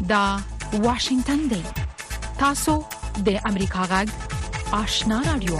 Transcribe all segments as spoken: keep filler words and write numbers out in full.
دا واشنگتن دی. تاسو د امریکا غږ آشنا رادیو.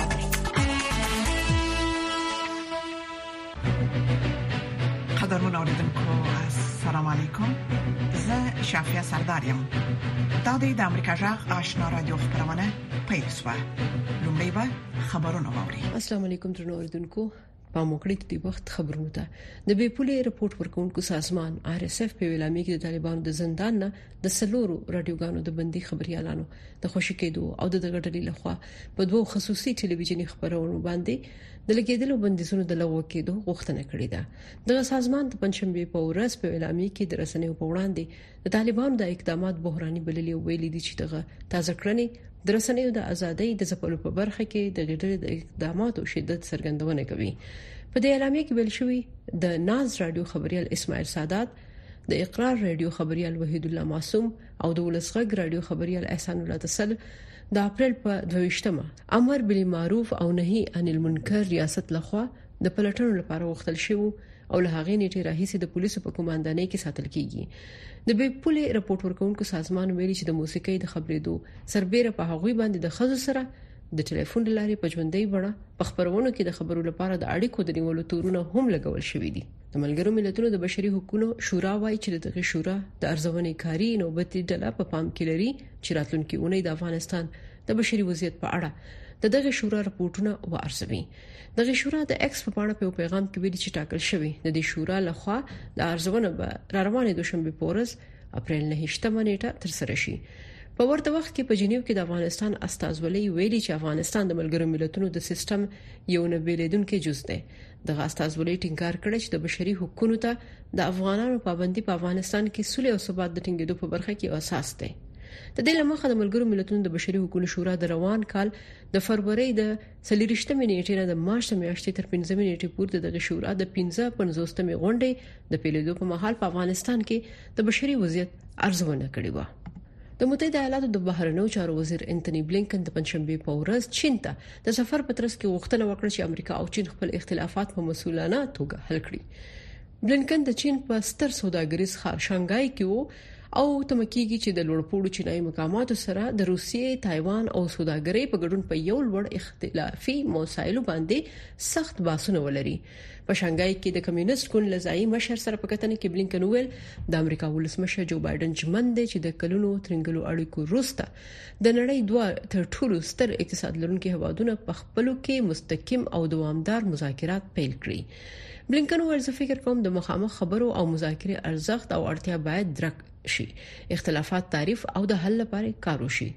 قدرمن اوریدونکو السلام علیکم. زه شافیا سردارم. دا د امریکا غږ آشنا رادیو خبرونه پیل شوه. لومړی به خبرونه واوري. السلام علیکم درنو اوریدونکو. په موکړی د وخت خبرونه ده. د بیپولې رپورت ورکونکو سازمان آر اس اف په ویلامي کې د طالبانو د زندان نه د سلورو رادیوګانو د بندي خبريالانو د خوشی کېدو او د غټلې لخوا په دوه خصوصي ټلویزیونی خبرونو باندې د لګیدلو بندیزونو د لغوه کېدو غوښتنه کړې ده. د سازمان د پنځشنبه په ورځ په ویلامي کې د رسنیو په وړاندې د طالبانو د اقدامات بحراني بللي ویلي دي چې دغه تازه کړنې د رسنیو د ازادۍ د ځپلو په برخه کې د غټلې د اقداماتو شدت څرګندونه کوي. په دې اعلامیه کې ویل شوی د ناز رادیو خبريال اسماعیل سادات، د اقرار رادیو خبريال وحید الله معصوم او د ولسغږ رادیو خبريال احسان الله تسل د اپریل په دویشتمه امر بالمعروف او نهي عن المنکر ریاست لخوا د پلټنو لپاره وختل شو او له هغې نیټه راهیسې د پولیسو په کوماندانۍ کې ساتل کیږي. د بیپولې رپورت ورکونکو سازمان ویلي چې د موسیقۍ د خبرېدو سربېره په هغوی باندې د خزو سره د ټلیفون لارې په ژوندۍ بڼه په خبرونو کې د خبرو لپاره د اړیکو د نیولو تورونه هم لګول شوې دي. د ملګرو ملتونو د بشري حقوقو شورا وايي چې دغه شورا د ارزونې کاری نوبتي ډله په پام کې لري چې راتلونکي اونۍ د افغانستان د بشري وضعیت په اړه دغه شورا راپورټونه وارزوي. دغه شورا د ایکس په اړه په پیغام کې ویلي چې ټاکل شوی د دې شورا لخوا د ارزونه به را روانې دوشنبه پورز اپریل نهشتمه نیټه تر سره شي. په ورته وخت کې په جنیو کې د افغانستان استازولۍ ویلي چې افغانستان د ملګرو ملتونو د سیستم یو نه بیلیدونکو جز دی. د استازولۍ ټینګار کړی چې د بشري حقوقو ته د افغانانو پابندي په افغانستان کې صلح او ثبات د ټینګېدو په برخه کې اساس دی. د دې لمخه د ملګرو ملتونو د بشري حقوقو شورا د روان کال د فروری د څلورشتمې نیټې نه د مارچ میاشتې تر پنځمې نیټې پورې د شورا د پنځه پنځوستمې غونډې د پیلېدو په مهال په افغانستان کې د بشري وضعیت ارزونه کړې و. د متحده ایالاتو د بهرنیو چارو وزیر انټونی بلینکن د پنځشنبه په ورځ چین ته د سفر په ترڅ کې غوښتنه وکړه چې امریکا او چین خپل اختلافات په مسؤلانه توګه حل کړي. بلینکن د چین په ستر سوداګریز ښار شانګهای کې وو او تمکیږي چې د لوړپوړو چینایي مقاماتو سره د روسیې، تایوان او سوداګرۍ په ګډون په یو لوړ اختلافي مسایلو باندې سخت بحثونه ولري. په شانګهای کې د کمیونست ګوند لزایي مشر سره په کتنه کې بلینکن ویل د امریکا ولسمشر جو بایدن ژمن دی چې د کلونو ترنګلو اړیکو وروسته د نړۍ دوه تر ټولو ستر اقتصاد لرونکي هیوادونه په خپلو کې مستقیم او دوامدار مذاکرات پیل کړي. بلینکن ویل زه فکر کوم د مخامخ خبرو او مذاکرې ارزښت او اړتیا باید درک شي، اختلافات تعریف او د حل لپاره کار وشي.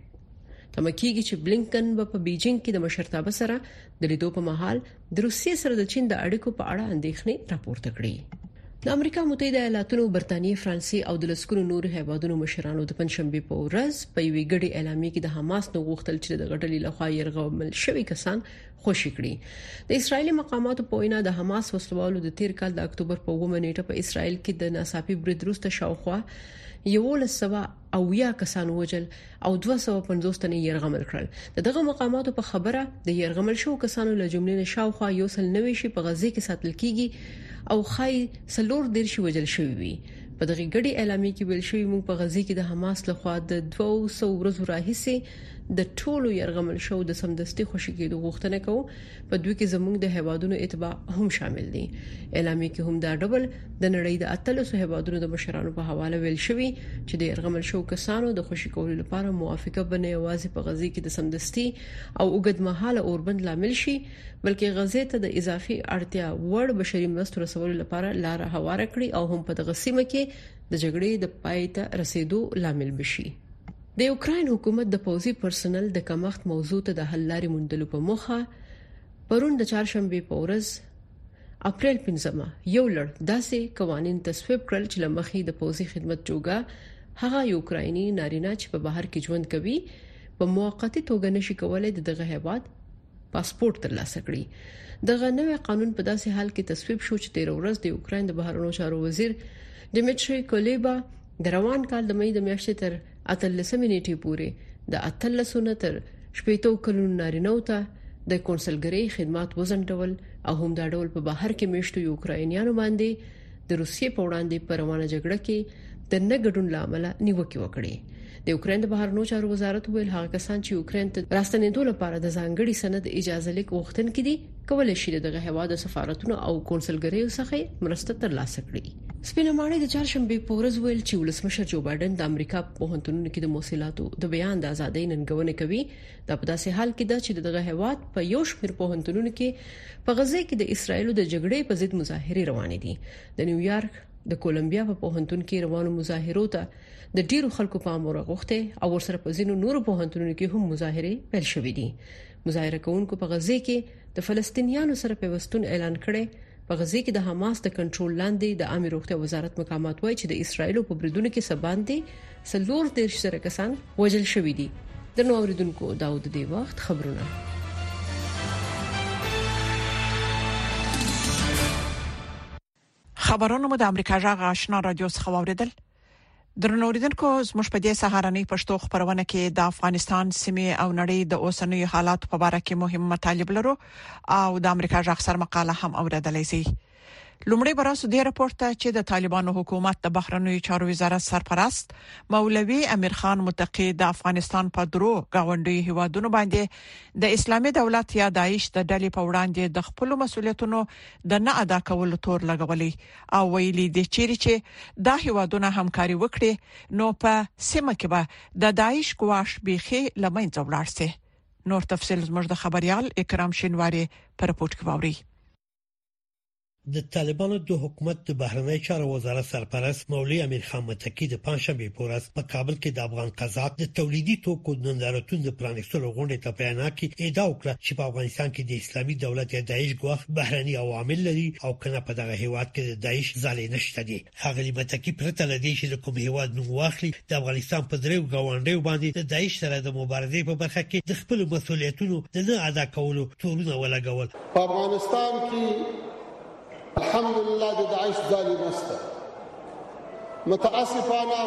تمکیږي چې بلینکن په بیجینګ کې د مشرتابه سره د لیدو په مهال د روسیې سره د چین د اړیکو په اړه اندېښنې راپورته کړې. د امریکا متحده ایالاتونو، برتانیې، فرانسې او د لسکونو نور هیوادونو مشرانو د پنځشنبه په ورځ په یوې ګډې اعلامیه کې د حماس نو غوښتل چې د غټلې لخوا يرغمل شوی کسان خوشی کړي. د اسرایلی مقاماتو په وینا د حماس وسلوالو د تیر کال د اکتوبر په اوومه نیټه په اسرایل کې د ناڅاپي برید وروسته شاوخوا یولس سوه او یا کسان وجل او دوه سوه پنځوس تنه يرغمل کړل. دغه مقاماتو په خبره د يرغمل شو کسانو له جملې نه شاوخوا یو سل نوي شي په غزه کې ساتل کیږي او خای سلور ډیر شي وجل شوی وي. په دغه غړي اعلامیه کې ویل شوی موږ په غزه کې د حماس لخوا د دوه سوه ورځو راهیسې د ټولو يرغمل شو د سمدستي خوشی کېدو غوښتنه کوو. په دوی کې زموږ د هیوادونو اتباع هم شامل دي. اعلامیه کې هم دا ډبل د نړۍ د اتلسو هیوادونو د مشرانو په حواله ویل شوی چې د يرغمل شو کسانو د خوشی کولو لپاره موافقه بنه یوازې په غزه کې د سمدستي او اوږدمهاله اوربند لامل شي، بلکې غزه ته د اضافي اړتیا وړ بشري مرستو رسولو لپاره لار هواره کړي او هم په دغه سیمه کې د جګړې د پای ته رسیدو لامل بشي. د یوکرين حکومت د پوځي پرسنل د کمښت موضوع ته د حل لارې موندلو په موخه پرون د چهارشنبه په ورځ اپریل پنځمه یو لړ داسې قوانين تصویب کړل چې لمخې د پوځي خدمت جوګه هغه یوکرایني نارینه چې په بهر کې ژوند کوي په موقتی توګه نشي کولای دغه هیواد پاسپورت ترلاسه کړي. دغه نوې قانون په داسې حال کې تصویب شو چې تیر ورځ د یوکرين د بهرنیو چارو وزیر ډیمیټری کولیبا د روان کال د مې د میاشتې تر اتلسمې نیټې پورې د اتلسو نه تر شپږو کلونو نارینه ته د کونسلګری خدمات وزنډول او هم دا ډول په بهر کې میشتو یوکراینیانو باندې د روسیې په وړاندې په روانه جګړه کې د نه ګډون لامل نیوکه وکړي. د یوکرين د بهرنیو چارو وزارت ویل هغه کسان چې یوکرين ته راستنېدو لپاره د ځانګړي سند اجازه لیک غوښتنه کړي کولای شي دغه هواد سفارتونو او کونسلګریو څخه مرسته ترلاسه کړي. سپینه ماڼۍ د چهارشنبه په ورځ ویل چې ولسمشر جو بایدن د امریکا په پوهنتونونو کې د موصلاتو د بیان د ازادۍ ننګونې کوي. دا په داسې حال کې ده چې دغه هواد په یو شمېر پوهنتونونو کې په غزه کې د اسرایل د جګړې په ضد مظاهرې روانې دي. د نیویارک د کولمبیا په پوهنتون کې روانو مظاهرو ته د ډیرو خلکو پام ورغوښته او ورسره په ځینو نورو پوهنتونونو کې هم مظاهرې پیل شوې دي. مظاهره کوونکو په غزه کې د فلسطینیانو سره پیوستون اعلان کړي. په غزه کې د حماس د کنټرول لاندې د امیر روغتیا وزارت مقامات وایي چې د اسرایل په بریدونو کې سباندې سلور دیرش سره کسان وژل شوي دي. د نو اوریدونکو داود دی وخت خبرونه. خبرونه مو د امریکا جغ آشنا رادیو څخه واوریدل. درنوریدونکو زموږ په دې سهارنۍ پښتو خبرونه کې د افغانستان سیمه او نړۍ د اوسنوي حالات په اړه کې مهم مطالب لرو او د امریکا جغ سر مقاله هم اوریدلای شئ. لومړی براسو د راپورټ ته چې د طالبانو حکومت د بهرنیو چارو وزارت سرپرست مولوي امیر خان متقی د افغانستان په درو گاونډي هیوادونو باندې د اسلامي دولت یا داعش د ډلې په وړاندې د خپل مسولیتونو د نه ادا کولو تور لګولې او ویلي دي چې دا هیوادونه همکاري وکړي نو په سیمه کې به د داعش ګواښ بيخي لمنځه ولاړ شي. نور تفصیل زموږ د خبريال اکرام شینواری پر رپورت کې ووري. د طالبانو د حکومت د بهرنی چارو وزارت سرپرست مولوي امیر خان متقی د پنځشنبه په ورځ په کابل کې د افغان قزاق د تولیدي توکو د نندارتون د پرانیستلو غونډې ته بیان کړي ادعا وکړه چې په افغانستان کې د اسلامي دولت یا داعش ګواښ بهرنی عوامل لري او کنه په دغه هیواد کې د داعش ځالې نشته دي. هغه متقی پرته لدی چې د کوم هیواد نوم واخلي د افغانستان په درو غونډې باندې د داعش سره د مبارزې په برخه کې د خپل مسولیتونو د نه ادا کولو تورونه ولګول. په افغانستان کې الحمدلله د داعش ځالې نشته. متاسفانه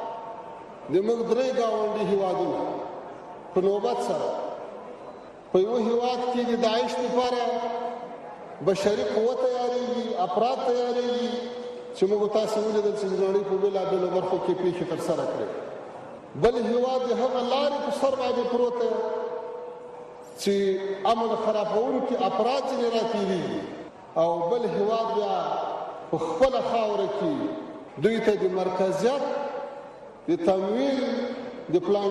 د موږ درې گاونډي هیوادونه په نوبت سره په یو هیواد کې د داعش لپاره بشري قوت تیارېږي، افراد تیارېږي چې موږ تاسو ولیدل چې د نړۍ په بېلابېلو برخو کې پیښې ترسره کړې. بل هیواد د هغه لارې په سر باندې پروت دی چې امن خرابونکي افراد ځینې راتېرېږي او بل هیواد بیا په خپل خاوره کې دوی ته د مرکزیت د تمویل د پلان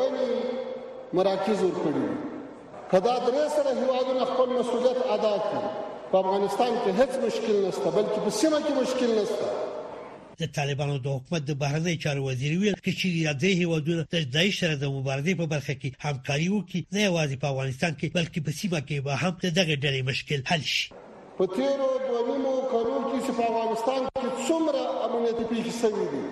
جوړونې مراکز ورکړي. کدا درې سره هیوادونه خپل مسولیت ادا کړي په افغانستان کې هیڅ مشکل نشته، بلکې په سیمه کې مشکل نشته. د طالبانو د حکومت د بهرنی چارو وزیر ویل چې د هیوادونو د داعش سره د مبارزې په برخه کې همکاري وکړي، نه یوازې په افغانستان کې بلکې په سیمه کې به هم دغه ډلې مشکل حل شي. په تیرو دوه نیمو کلونو کې چې په افغانستان کې څومره امنیتي پیښې شوې دي،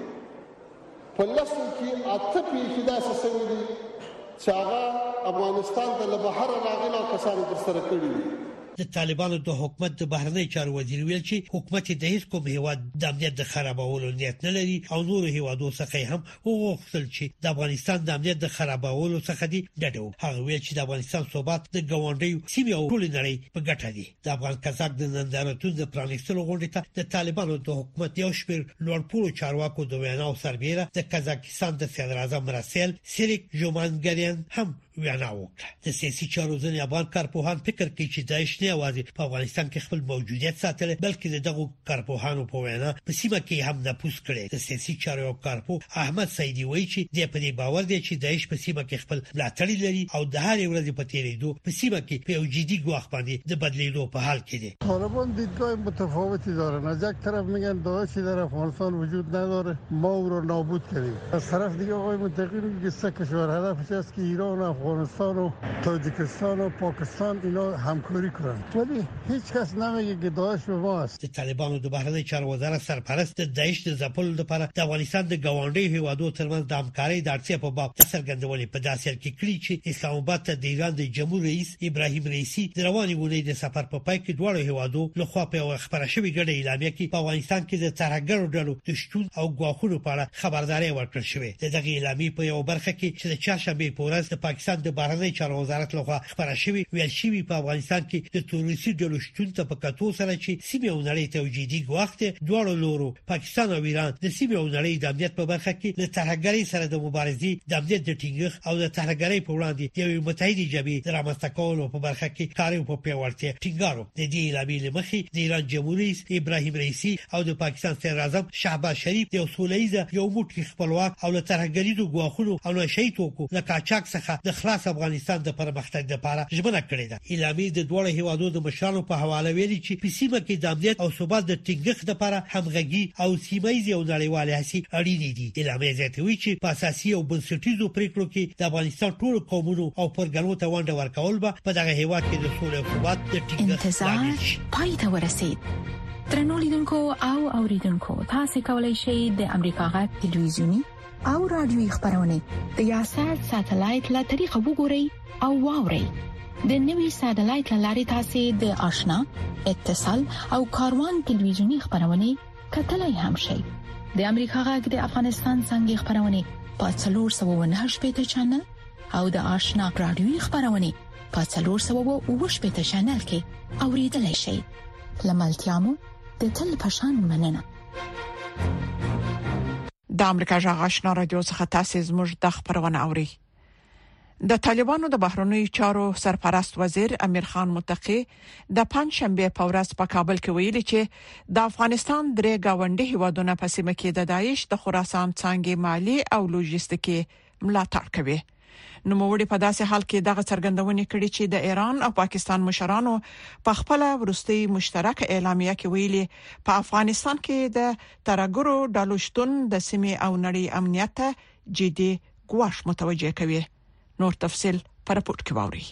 په لسو کې اته پیښې داسې شوې دي چې هغه افغانستان ته له بهر راغلي کسانو ترسره کړي دي. د طالبانو د حکومت د بهرنی چارو وزیر ویل چې حکومت د هیڅ کوم هیواد د امنیت د خرابولو نیت نه لري او نور هیوادو څخه هم وغوښتل چې د افغانستان د امنیت د خرابولو څخه دي ډډه. هغه ویل چې د افغانستان ثبات د ګاونډیو سیمې او ټول نړۍ په ګټه دي. د افغان قزاق د نندارتون د پرانیستلو غونډې ته د طالبانو د حکومت یو شمېر لوړپوړو چارواکو د ویناو سربېره د قزاقستان د صدر اعظم مرسل سیریک جومانګریان هم وینا وکړه. د سیاسي چارو ځینې افغان کارپوهان فکر کوي چې داعش نه یوازې په افغانستان کې خپل موجودیت ساتل بلکې دغه کارپوهانو په وینا په سیمه کې هم نفوذ کړي. د سیاسي چارو کارپو احمد سیدی وایي چې د پدې باور دی چې داعش په سیمه کې خپل ملاتړي لري او د هر ورځې په تیریدو په سیمه کې په یو جدي ګواښ باندې د بدلیدو په حال کې دي. طالبان دیدگاه متفاوتی دارن. از یک طرف میگن داعش در افغانستان وجود نداره، ما او رو نابود کردیم. از طرف دیگه آقای متقی میگه سه کشور هدفش است که ایران، افغانستان و تاجیکستان و پاکستان اینا همکاری کنن، ولی هیچ کس نمیگه که داعش به ما است. د طالبانو د بهرنی چارو وزارت سرپرست د داعش د ځپلو لپاره د افغانستان د ګاونډي هیوادو ترمنځ د همکارۍ د اړتیا په باب څرګندونې په داسې حال کې کړي چې اسلام آباد ته د ایران د جمهور رئیس ابراهیم رئیسی د رواني ونې د سفر په پای کې دواړو هیوادو لخوا په خبره شوې ګډه اعلامیه کې په افغانستان کې د ترهګرو ډلو د شتون او ګواښونو په اړه خبرداري ورکړل شوې. د دغه اعلامیې په یو برخه کې چې د چهارشنبه په ورځ د پاکستان پاکستان د بهرنی چارو وزارت لخوا خبره شوې ویل شوې په افغانستان کې د تروریستي ډلو شتون ته په کتو سره چې سیمه او نړۍ ته وجودي وخت دوه لورو پاکستان او ایران د سیمه او نړۍ د امنیت په برخه کې له ترهګرۍ سره د مبارزې د امنیت د ټینګښت او د ترهګرۍ په وړاندې یو متحدې جبهې د رامنځته کولو په برخه کې کار په پیاوړتیا ټینګارو د دې اعلامیې مخې د ایران جمهوریت رئیس ابراهیم رئیسی او د پاکستان صدر اعظم شهباز شریف د اصولایزه یو موټی خپلواک او له ترهګریزو ګواښونو او نشئی توکو له قاچاق څخه د خلاص افغانستان د پرمختګ لپاره ژمنه کړې ده. اعلامیې د دوه هیوادو د مشرانو په حواله ویلي چې په سیمه کې د امنیت او ثبات د ټینګښت لپاره همغږي او سیمایي او نړیوالې هڅې اړینې دي. اعلامیې زیاتوي چې په اساسي او بنسټیزو پریکړو کې د افغانستان ټول قومونو او پرګنو ته ونډه ورکول به په دغه هیواد کې د سولې او ثبات د ټینګښت لامل شي. پای ته ورسید. ترنو لیدونکو او اوریدونکو تاسو کولی شئ د امریکا غږ ټلویزیونی او رادیوي خبرونه د یاشر ساتلایت له طریقو وګورئ او واورئ. د نوي ساتلایت لارې تاسو د آشنا اتصال او کاروان ټلویزیونی خبرونه کتلای هم شئ. د امریکا غږ د افغانستان څنګه خبرونه په څلور سوه او نهه شپږ چنل او د آشنا رادیوي خبرونه په څلور سوه او اووه شپږ چنل کې اوریدلای شئ. لملتيامو د تل پشان مننه. د امریکا جغ آشنا رادیو څخه تاسو زموږ د خبرونه اوري. د طالبانو د بهرنیو چارو سرپرست وزیر امیر خان متقی د پنځشنبه په ورځ په کابل کې ویلي چې د افغانستان درې گاونډي هیوادونو په سیمه کې د داعش د خراسان څنګه مالی او لوجستیکي ملاتړ کوي. نو موږ په داسې حال کې دغه څرګندونه کړې چې د ایران او پاکستان مشرانو په خپل ورستي مشترک اعلامیه کې ویلي په افغانستان کې د ترګرو ډلو شتون د سیمې او نړۍ امنیت ته جدي ګواښ متوجه کوي. نور تفصيل پر راپورټ کې ووري.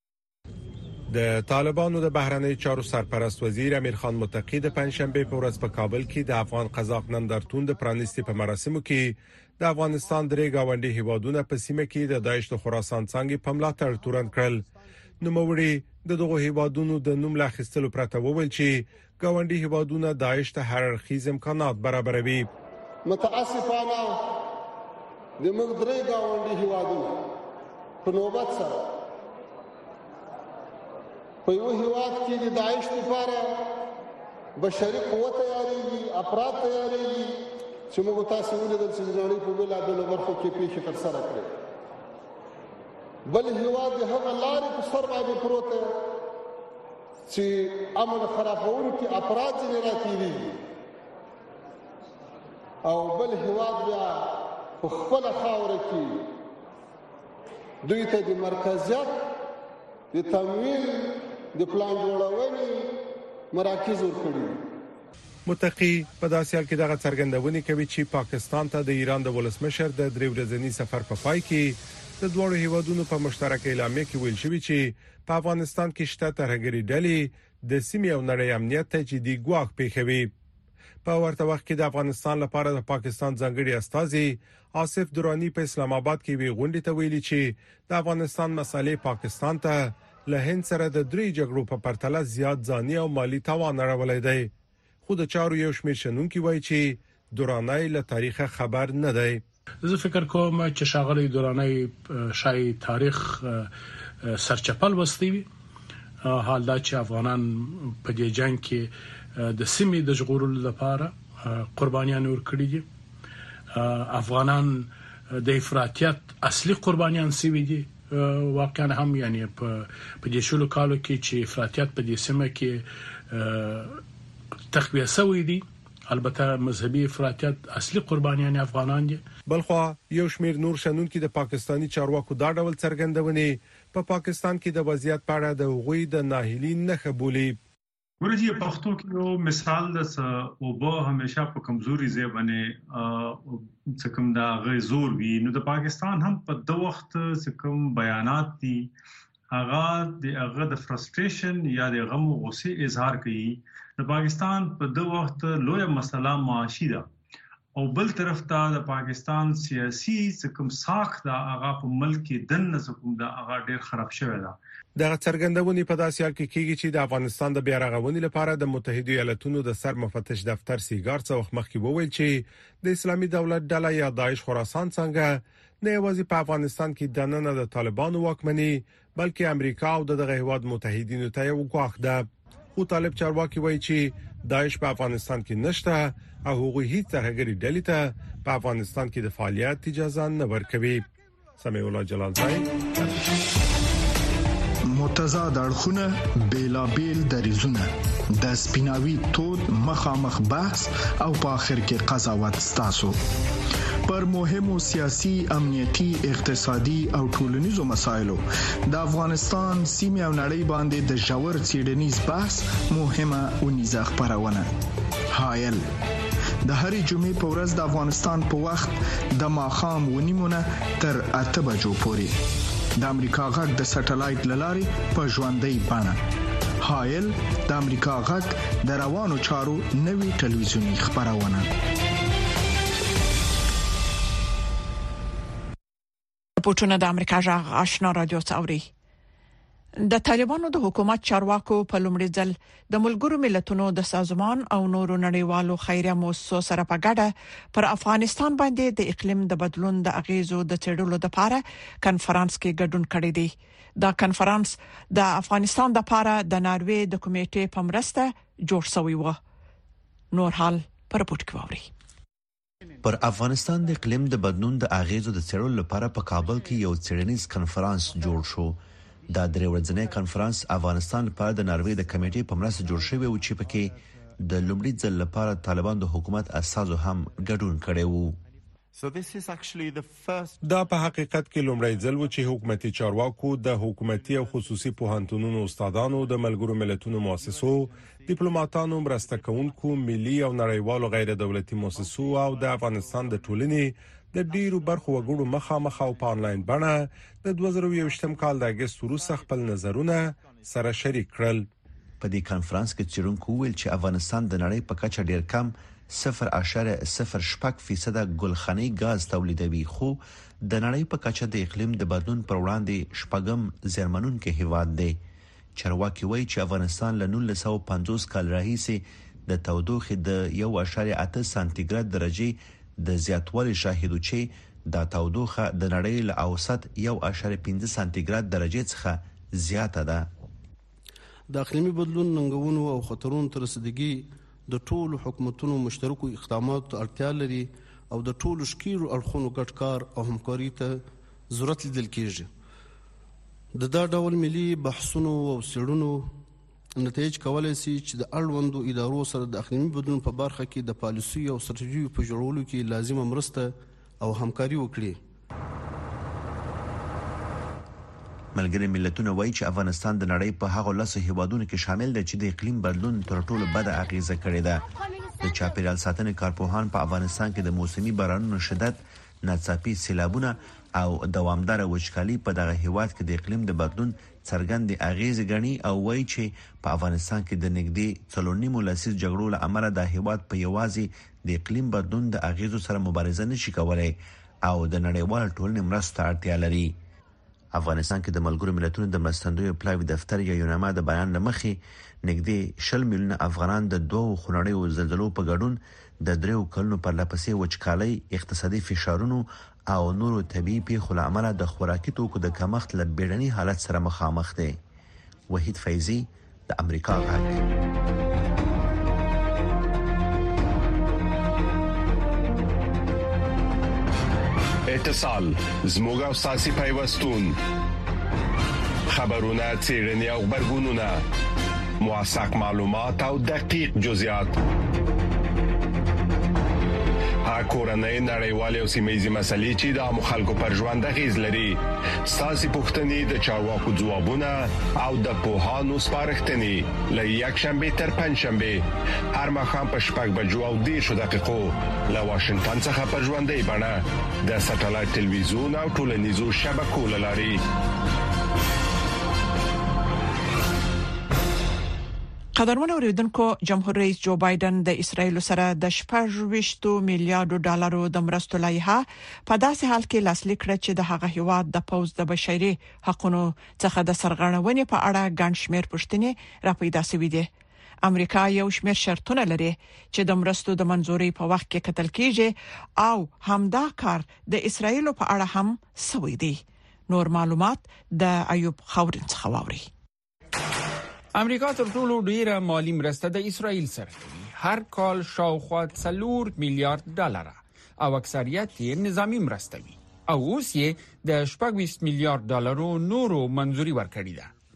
د طالبانو د بهرنی چارو سرپرست وزیر امیر خان متقی د پنځشنبه په ورځ په کابل کې د افغان قزاق نندارتون د پرانیستي په مراسمو کې د افغانستان درې گاونډي هیوادونو په سیمه کې د داعش د خراسان څنګه په ملاتړ تورن کړل. نو موړي د دغه هیوادونو د نوم لا خستلو پرته وویل چې گاونډي هیوادونو داعش ته هر اړخیز امکانات برابروي. متاسفانه د موږ درې گاونډي هیوادونو په نوبت سره په یو هیواد کې د داعش لپاره بشري قوت تیارېږي، افراد تیارېږي چې موږ تاسو ولیدل چې ځوړي په بل عدالت ورکو کې پیښه تر سره کړې. بل هیواد د هغه لارې په سر باندې پروت چې امن خرابونکي افراد یې راتېږي او بل هیواد بیا په خپل خاور کې دوی ته د مرکزیت د تمویل د پلان جوړونې مراکز ورکړي. متقی په داسې حال کې دغه څرګندونه کوي چې پاکستان ته د ایران د ولسمشر د درې ورځنی سفر په پای کې د دوه هیوادونو په مشترک اعلامیه کې ویل شوی چې په افغانستان کې شته ترهګری ډلې د سیمې او نړۍ امنیت ته جدي ګواښ پیښوي. په ورته وخت کې د افغانستان لپاره د پاکستان ځانګړي استازي آصف درانی په اسلام آباد کې وی غونډه ته ویلي چې د افغانستان مسالې پاکستان ته له هند سره د درې جګړو په پرتله زیات ځاني او مالی تاوان راولای دی. خو د چارو یو شمېر شنونکي وایي چې درانی له تاریخ خبر نه دی. زه فکر کوم چې شاغلي درانی شای تاریخ سرچپل وستي حال دا چې افغانان په دې جنگ کې د سیمې د ژغورلو لپاره قربانيان ورکړي دي. افغانان د افراطیت اصلي قربانيان سوي دي. واقعا هم یعنی په دې شلو کالو کې چې افراطیت په دې سیمه کې تقویه شوی دي، البته مذهبي افراطیت اصلي قربانيان افغانان دي. بلخو یو شمیر نور شنونکو د پاکستانی چارواکو دا ډول څرګندونه په پاکستان کې د وضعیت په اړه د غوي د ناهیلي نه خبولي. ورته پښتو کې یو مثال د او به همیشه په کمزوري ځای باندې څه کوم دا غي زور وي. نو د پاکستان هم په د وخت څه کوم بیانات دي هغه د هغه د فرستریشن یا د غم او غصې اظهار کوي. د پاکستان په د وخت لوی مسله معاشي ده او بل طرف ته د پاکستان سیاسي کوم ساخت دا هغه په ملک کې دنه کوم دا هغه ډیر خراب شوی دا د څرګندونې په داسې حال کې کېږي چې د افغانستان د بیا رغونې لپاره د متحده ایالاتونو د سر مفتش دفتر سیګار څو وخت مخکې وویل چې د اسلامي دولت ډله یا داعش خراسان څنګه نه یوازې په افغانستان کې د نن د طالبانو واکمني بلکې امریکا او دغه هیواد متحدینو ته یو غواخ ده. خو طالب چارواکي وایي چې داعش په افغانستان کې نشته او هغه هیڅ ترهګری ډلې ته په افغانستان کې د فعالیت اجازه نه ورکوي. سمیع الله جلالزای متضاد اړخونه بیلابیل دریزونه د سپیناوي تود مخامخ بحث او په اخر کې قضاوت ستاسو پر مهمو سیاسي امنیتي اقتصادي او ټولنیزو مسایلو د افغانستان سیمه او نړۍ باندې د جوړ څېړنیز بحث مهمه ونیزه خبرونه حایل د هرې جمعې په ورځ د افغانستان په وخت د ماخام ونیمونه تر اته بجو پورې د امریکا غږ د سټلایټ للارې په ژوندۍ بڼه حایل د امریکا غږ د روانو چارو نوي ټلویزیونی خبرونه پورتونه د امریکا غږ آشنا رادیو څوري. د طالبانو د حکومت چارواکو په لومړي ځل د ملګرو ملتونو د سازمان او نورو نړیوالو خیریه مؤسسو سره په ګډه پر افغانستان باندې د اقلیم د بدلون د اغیزو د څېړلو لپاره کانفرنس کې ګډون کړی دی. دا کانفرنس د افغانستان د لپاره د ناروې د کمیټې په مرسته جوړ شوی و. نور حال پر پورت کوي. پر افغانستان د اقلیم د بدلون د اغیزو د څېړلو لپاره په کابل کې یو څېړنیز کانفرنس جوړ شو. دا درې ورځنی کانفرنس افغانستان لپاره د ناروې د کمیټې په مرسته جوړ شوی و چې پکې د لومړي ځل لپاره طالبان د حکومت اساسو هم ګډون کړي وو. دا په حقیقت کې لومړی ځل و چې حکومتي چارواکو د حکومتي او خصوصي پوهنتونونو استادانو د ملګرو ملتونو مؤسسو ډیپلوماټانو مرسته کوونکو ملي او نړیوالو غیر دولتي مؤسسو او د افغانستان د ټولنې د ډیرو برخو وګړو مخامخ او په انلاین بڼه د دوه زره یوویشتم کال د اگست وروسته خپل نظرونه سره شریک کړل. په دې کانفرنس کې څېړونکو ویل چې افغانستان د نړۍ په کچه ډیر کم صفر اعشاریه صفر شپږ فیصد ګلخاني غاز تولیدوي، خو د نړۍ په کچه د اقلیم د بدلون پر وړاندې شپږم زیرمنونکي هیواد دی. چارواکي وایي چې افغانستان له نولس سوه پنځوس کال راهیسې د تودوخې د یو اعشاریه اته سانتیګراد درجه د زیاتوالي شاهدو چې د تودوخه د نړۍ له اوسط یو اعشاریه پنځه سانتیګراد درجه څخه زیاته ده. د اقلیمي بدلون ننګونو او خطرونو تر رسیدګي د ټولو حکومتونو مشترکو اقداماتو اړتیا لري او د ټولو شکیرو اړخونو ګډ کار او همکاري ته ضرورت لیدل کېږي. د دا ډول ملي بحثونو او څېړنو نتایج کولای شي چې د اړوندو ادارو سره د اقلیمي بدلون په برخه کې د پالیسي او ستراتیژي په جوړولو کې لازمه مرسته او همکاري وکړي. ملګري ملتونه وایي چې افغانستان د نړۍ په هغو لسو هیوادونو کې شامل دی چې د اقلیم بدلون تر ټولو بده اغیزه کړې ده. د چاپیریال ساتنې کارپوهان په افغانستان کې د موسمي بارانونو شدت، ناڅاپي سیلابونه او دوامدار وچکالي په دغه هیواد کې د اقلیم د بدلون څرګند اغیز غني او وایي چې په افغانستان کې د نږدې څلور نیمو لسیز جګړو له امله د هیواد په یوازې د اقلیم بدلون د اغیزو سره مبارزه نشي کولای او د نړیوال ټولنې مرسته اړتیا لري. افغانستان کې د ملګرو ملتونو د مرستندوی پلاوی دفتر یا یوناما د بیان لمخې نږدې شل میلیونه افغانان د دوه خونړیو زلزلو په ګډون د دریو کلونو پر لپسې وچکالۍ، اقتصادي فشارونو او نورو طبيعي پیښو له امله د خوراکي توکو د کمښت له بیړني حالت سره مخامخ دي. وحید فیضی د امریکا غږ. اتصال زموږ او ساسي پیوستون خبرونه، څېړنې او خبرګونونه، موثق معلومات او دقیق جزئیات، کورنۍ، نړیوالې او سیمه‌یزې مسلې چې د خلکو پر ژوند اغیز لري. ساسي پوښتنې د چارواکو ځوابونه او د پوهانو سپارښتنې له یک شنبه تر پنځ شنبه هر ماښام په شپږ بجو او دېرش دقیقو له واشنگټن څخه په ژوندۍ بڼه د سټلایټ ټلویزیون او ټولنیزو شبکو له لارې. قدرمن اوریدونکو جمهور رئیس جو بایدن د اسرایل سره د شپږ ویشت میلیارډ ډالرو د مرستو لایحه په داسې حال کې لاسلیک کړ چې د هغه هیواد د پوز د بشري حقوقو څخه د سرغړونې په اړه ګڼ شمېر پوښتنې راپیدا شوې دي. امریکا یو شمېر شرطونه لري چې د مرستو د منځوري په وخت کې کتل کیږي او همدا کار د اسرایل په اړه هم سوي دي. نور معلومات د ایوب خاورین څخه واوري. امریکا تر ټولو ډیره مالی مرسته د اسرایل سره کوي. هر کال شاوخوا څلور میلیارډ ډالر او اکثریت یې نظامی مرسته وي. او اوس یې د شپږ ویشت میلیارډ ډالرو نورو منځوري ورکړی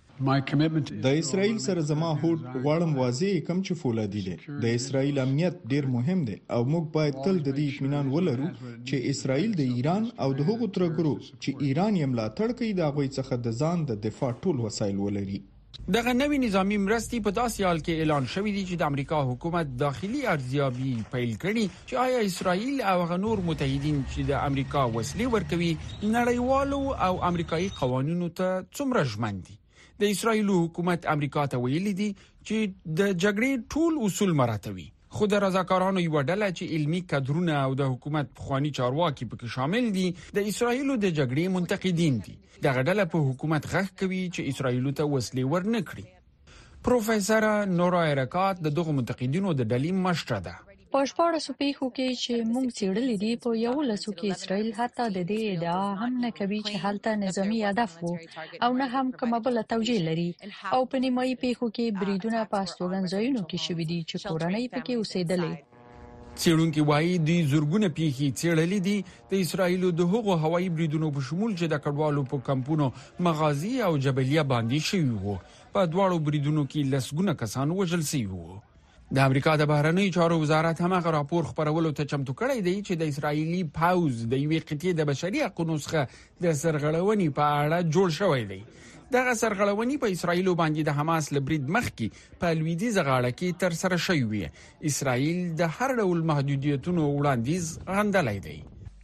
ده. د اسرایل سره زما هوډ غواړم واضح کوم چې فولادي دي. د اسرایل امنیت ډیر مهم دی او موږ باید تل د دې اطمینان ولرو چې اسرایل د ایران او د هغو ترګرو چې ایران یې ملاتړ کوي د غوي څخه د ځان د دفاع ټول وسایل ولري. دغه نوې نظامی مرستې په داسې حال کې اعلان شوې دي چې د امریکا حکومت داخلي ارزیابي پیل کړي چې آیا اسرائیل او غنور متحدین چې د امریکا وسلې ورکوي نړیوالو او امریکایي قوانینو ته څومره ژمن دي. د اسرائیل حکومت امریکا ته ویلي دي چې د جګړې ټول اصول مراعاتوي. خو د رضاکارانو یو ډله چې علمي کادرونه او د حکومت پخوانی چارواکي پکې شامل دي د اسرائیل د جګړې منتقدین دي. دغه ډله په حکومت غږ کوي چې اسرائیل ته وسلې ورنکړي. پروفیسور نورا ارکات د دغه منتقدینو د ډلې مشره ده. په شپږو پیښو کې چې موږ څېړلې دي په یو لسو کې اسرائیل حتی د دې ادعا هم نه کوي چې هلته نظامی هدف وو او نه هم کومه بل توجیه لري. او په نیمایي پیښو کې بریدونه په استوګنځایونو کې شوي دي چې کورنۍ پکې اوسېدلې. څېړونکو وایي د زورګونه پیښې څېړلې دي د اسرائیل د هغو هوایي بریدونو په شمول چې د کډوالو په کمپونو مغازي او جبلیه باندې شوي وو. په دواړو بریدونو کې لسګونه کسان وژل شوي وو. د امریکا د بهرنی چارو وزارت هم هغه راپور خبرولو ته چمتو کړی دی چې د اسرایلی پاوز د یوې قطعې د بشري حقوقو څخه د سرغړونې په اړه جوړ شوی دی. دغه سرغړونې په اسرایل باندې د حماس لبرید مخکې په لویدیځ غاړه کې تر سره شوی وي. اسرایل د هر ډول محدودیتونو وړاندیز غندلای دی.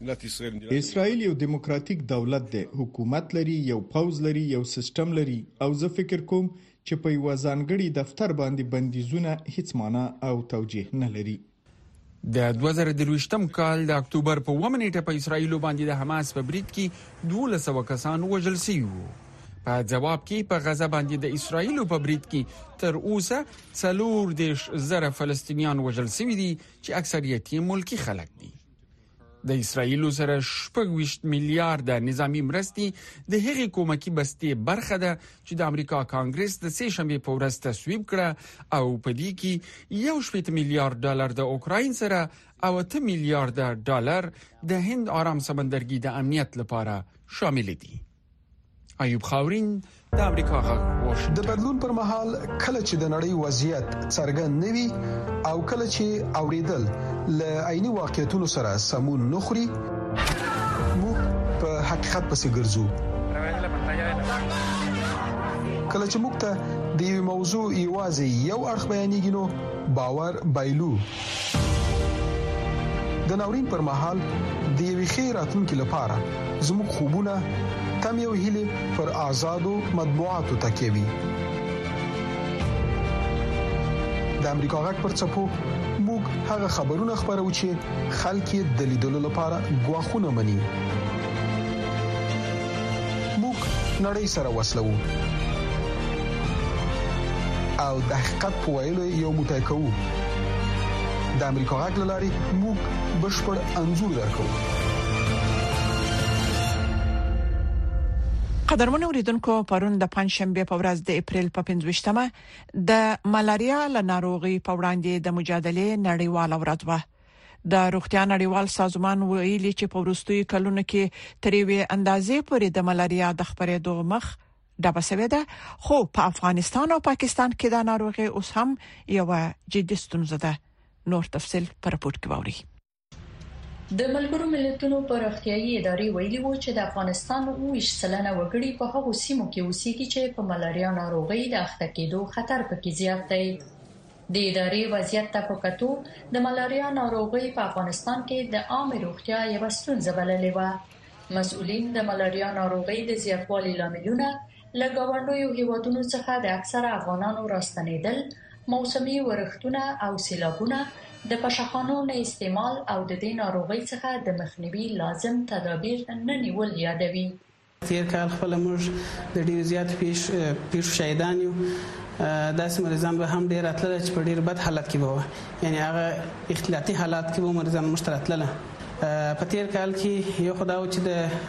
اسرائیل یو دیموکراتیک دولت دی، حکومت لري، یو پوز لري، یو سیستم لري او زه فکر کوم چې په یو ځانګړي دفتر باندې بندیزونه هیڅ معنا او توجیه نه لري. د دوه زره درویشتم کال د اکتوبر په اوومه نیټه په اسرائیل باندې د حماس په برید کې دولس سوه کسان وژل شوي وو. په جواب کې په غزه باندې د اسرائیل په برید کې تر اوسه څلور دېرش زره فلسطینیان وژل شوي دي چې اکثریت یې ملکی خلک دي. د اسرائیل سره شپږ ویشت میلیارډ نظامی مرستې د هغې کومکی بستې برخه ده چې د امریکا کانګرس د سه شنبې په ورځ تصویب کړه او په دې کې یو شپږ میلیارډ ډالر د اوکراین سره او اته میلیارډ ډالر د هند آرام سمندرګي د امنیت لپاره شامل دي. ایوب خاورین د امریکا غږ واشنگټن. د بدلون پر مهال کله چې د نړۍ وضعیت څرګند نوي او کله چې اوریدل ل عیني واقعیتونو سره سمون نخري موږ په حقیقت پسې ګرځو. کله چې موږ ته د یو موضوع یوازې یو اړخ بیانېږي نو باور بایلو. د ناورین پر مهال د یوې ښې راتلونکې لپاره زموږ خوبونه تم یو هیله پر آزادو مطبوعاتو تکیوي. د امریکا غږ پر چپو موږ هغه خبرونه خبرو چې خلک یې د لیدلو لپاره غواخونه مني. موږ نړۍ سره وسلو او د حقیقت په ویلو یو موټی کوو. د امریکا غږ لاري موږ بشپړ انځور درکو. قدرمن اوریدونکو، پرون د پنځشنبه په ورځ د اپریل په پنځوستمه د ملاریا له ناروغي په وړاندې د مجادلې نړیواله ورځ وه. د روغتیا نړیوال سازمان ویلي چې په وروستیو کلونو کې تر یوې اندازې پورې د ملاریا د خپرېدو مخ ډبه شوې ده، خو په افغانستان او پاکستان کې د ناروغي اوس هم یو جدي ستونزه ده. نور تفصیل پر راپور کې ووري. د ملګرو ملتونو پر روغتیايي ادارې ویلي وو چې د افغانستان اووه سلنه وګړي په هغو سیمو کې اوسېږي چې په ملاریا ناروغي د اخته کېدو خطر پکې زیات دی. د ادارې وضعیت ته په کتو د ملاریا ناروغي په افغانستان کې د عامه روغتیا یو ستونزه بللې و. مسؤلین د ملاریا ناروغي د زیاتوالي لاملونه له ګاونډیو هیوادونو څخه د اکثره افغانانو راستنېدل موسمي ورښتونه او سیلابونه د پشخانو نه استعمال او د دې ناروغي څخه د مخنیوي لازم تدابیر نه نیول یادوي. تیر کال خپل موږ د ډیر زیات پیش پیش شهیدان یو داسې مریضان به هم ډیر اتل چې په ډیر بد حالت کې وو، یعنی هغه اختلاطي حالات کې وو مریضان مشترکل. په تیر کال کې یو خدای چې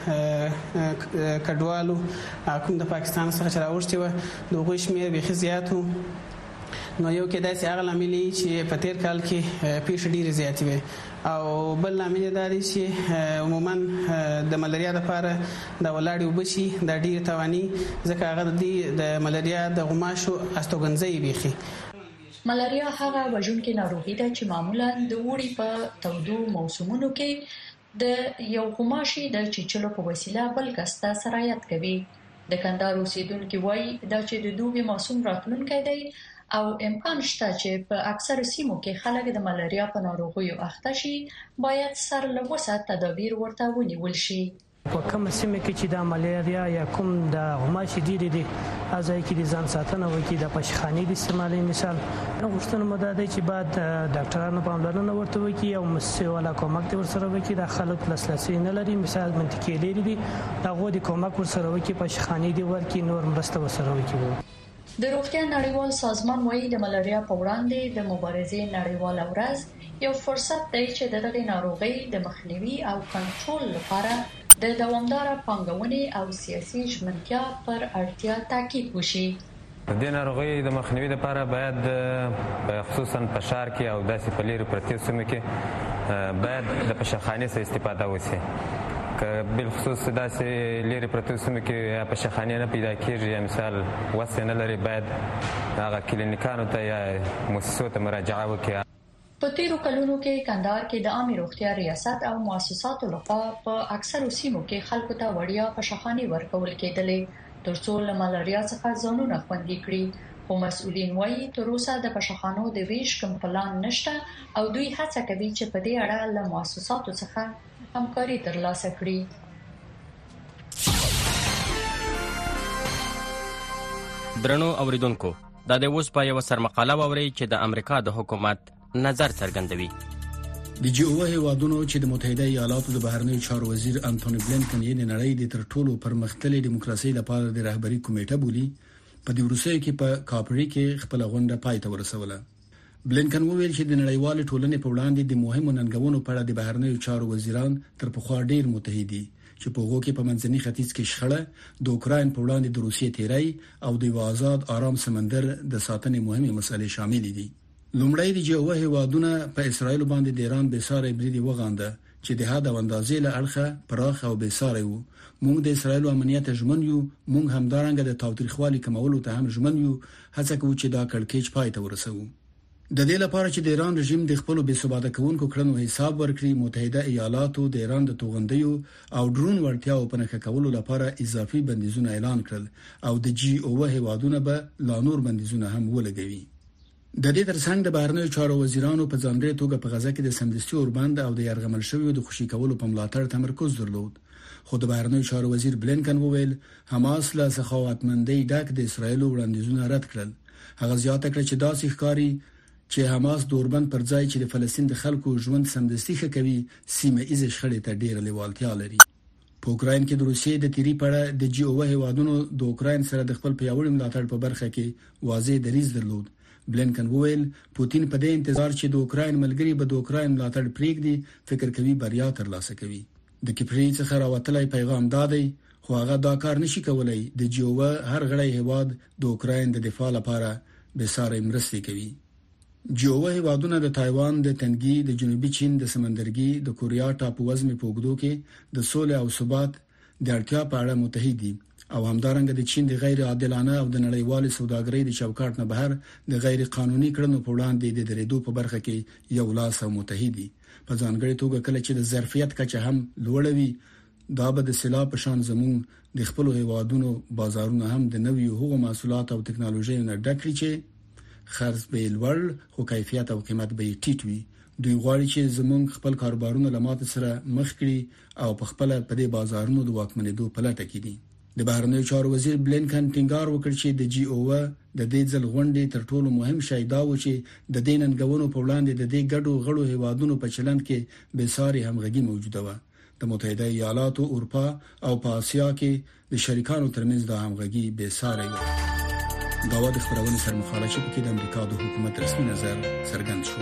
د کډوالو کوم د پاکستان څخه چې راوښتي و د غوښ شمیر به زیات وو، نو یو کې داسې هغه لامل چې په تیر کال کې پیش ډیر زیات وي او بل لامل دا دی چې عموما د ملاریا لپاره د ولاړې وبشي د ډیر توانی ځکه هغه د ملاریا د غماشو استوګنځي بيخي. ملاریا هغه وژونکې ناروغي ده چې معمولا د وړي په تودو موسمونو کې د یو غماشي د چیچلو په وسیله بل کس ته سرایت کوي. د کندهار اوسیدونکو وایي دا چې د دوبي موسم راتلونکی دی او امکان شته چې په اکثر سیمو کې خلک د ملاریا په ناروغیو اخته شي، باید سر له وسه تدابیر ورته ونیول شي. په کوم سیمه کې چې د ملاریا یا کوم د غماشي ډېر دي ازای کې د ځان ساتنه وکړي د پشخانې د استعمالي مثال غوښتنه مده دی چې بعد ډاکټرانو پاملرنه ورته وکړي او مسئله ولا کومک ته ورسره وکړي. د خلک لاسلسي نه لري مثال منطقي لري دي هغه د کومک ورسره وکړي پشخانې دی ورکی نور مرسته ورسره وکړي. د روغتیا نړیوال سازمان وایي د ملاریا په وړاندې د مبارزې نړیواله ورځ یو فرصت دی چې د دغه ناروغي د مخنیوي او کنټرول لپاره د دوامداره پانګونې او سیاسي ژمنتیا پر اړتیا تاکید وشي. د دې ناروغي د مخنیوي لپاره باید خصوصا په ښار کې او داسې په لیرې پرتو سیمو کې باید د پشخانې څخه استفاده وشي. که بل خصوص داسې لیرې پرتو سیمو کې پشخانې نه پیدا کېږي یا مثال وسه نه لري باید هغه کلینیکانو ته یا مؤسسو ته مراجعه وکړي. په تیرو کلونو کې کندهار کې د عامه روغتیا ریاست او مؤسساتو لخوا په اکثرو سیمو کې خلکو ته وړیا پشخانې ورکول کېدلې ترڅو له ملاریا څخه ځانونه خوندي کړي، خو مسؤلین وایي تر اوسه د پشخانو د ویش کوم پلان نشته او دوی هڅه کوي چې په دې اړه له مؤسساتو څخه همکاري ترلاسه کړي. درنو اوریدونکو دا د اوس په یو سرمقاله ووري چې د امریکا د حکومت نظر څرګندوي. د جی او هیوادونو چې د متحده ایالاتو د بهرنیو چارو وزیر انټونی بلینکن یې د نړۍ د تر ټولو پرمختللې دیموکراسي لپاره د رهبری کمیټه بولی په دې ورسې کې په کاپری کې خپل غونډه پای ته ورسوله. بلینکن وویل چې د نړیوال ټولنې په وړاندې د مهمو ننګونو په اړه د بهرنیو چارو وزیران تر پخوا ډیر متحدي چې په هغو کې په منځني ختیځ کې شخړه د اوکراین په وړاندې د روسیې تیری او د آزاد آرام سمندر د ساتنې مهمه مسلې شامل دي. لومړی د جی او هیوادونو په اسرایل باندې د ایران به ساره برید وغانده چې د هدا اندازې له اړخه پراخ او به ساره وو. موږ د اسرایل امنیت ژمن یو، موږ همدارنګه د تاوتریخوالي کمولو ته هم ژمن یو، هڅه کوو چې دا کړکېچ پای ته ورسوو. د دې لپاره چې د ایران رژیم د خپل بې ثباته کوونکو کړنو حساب ورکړي، متحده ایالاتو د ایران د توغندیو او ډرون وړتیاو په نښه کولو لپاره اضافي بندیزونه اعلان کړل او د جی او هیوادونو به لا نور بندیزونه هم ولګوي. د دې ترڅنګ د بهرنیو چارو وزیرانو په ځانګړي توګه په غزا کې د سمدستي اوربند او د يرغمل شویو د خوشي کولو په ملاتړ تمرکز درلود. خو د بهرنیو چارو وزیر بلینکن وویل حماس له سخاوتمندۍ ډک د اسرایل وړاندیزونه رد کړل. هغه زیاته کړ چې داسې ښکاری چې حماس د اوربند پر ځای چې د فلسطین د خلکو ژوند سمدستي ښه کوي سیمه ایز شخړې ته ډیر لیوالتیا لري. په اوکراین کې د روسیې د تیری پړه د جی او هیوادونو د اوکراین سره د خپل پیاوړي ملاتړ په برخه کې واضح دریځ درلود. بلینکن وویل پوتین په دې انتظار چې د اوکراین ملګری به د اوکراین ملاتړ پریږدي فکر کوي بریا ترلاسه کوي. د کیپری څخه راوتلای پیغام دادی خو هغه دا کار نشي کولای. د جی او هر غړی هیواد د اوکراین د دفاع لپاره به ساري مرستې کوي. جی او هیوادونه د تایوان د تنګي، د جنوبي چین د سمندرګي، د کوریا ټاپو وزمې په اوږدو کې د سولې او ثبات د اړتیا په اړه متحد دي او همدارنګه د چین د غیر عادلانه او د نړیوال سوداګرۍ د چوکاټ نه بهر د غیر قانوني کړنو په وړاندې د درېدو په برخه کې یو لاس او متحد دي. په ځانګړي توګه کله چې د ظرفیت کچه هم لوړوي دا به د سلا په شان زمون د خپل هیوادونو بازارونه هم د نویو هغو محصولات او ټکنالوژي نه ډکړي چې خرڅ به لوړ خو کیفیت او قیمت به ټیټ وي. دوی غواړي چې زمونږ خپل کاروبارونه لمات سره مخ کړي او په خپل په دې بازارونو د واکمنېدو په لټه کې دي. د بهرنیو چارو وزیر بلینکن ټینګار وکړ چې د جی او د دې ځل غونډې تر ټولو مهم شی دا و چې د دیننګونو په وړاندې د دې ګډو غړو هیوادونو په چلند کې بېساري همغږي موجوده و. د متحده ایالاتو، اروپا او په آسیا کې د شریکانو ترمنځ د همغږي بېساري و. دا د خبرونې سره مخالفت کې د امریکا د حکومت رسمي نظر څرګند شو.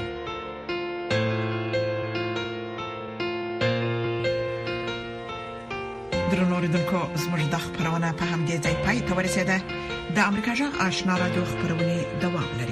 درنو اوریدونکو، زموږ د خبرونه په همدې ځای پای ته ورسیده. د امریکا جغ آشنا رادیو خبرونه دوام لري.